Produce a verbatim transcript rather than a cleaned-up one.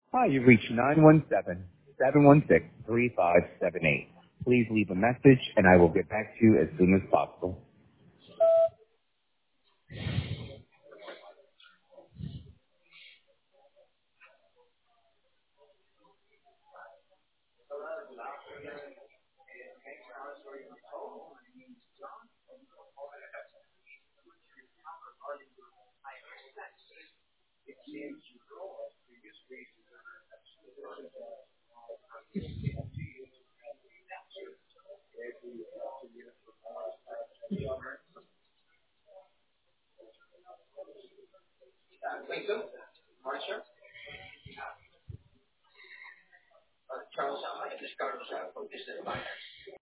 Hi, you've reached nine one seven, seven one six, three five seven eight. Please leave a message and I will get back to you as soon as possible.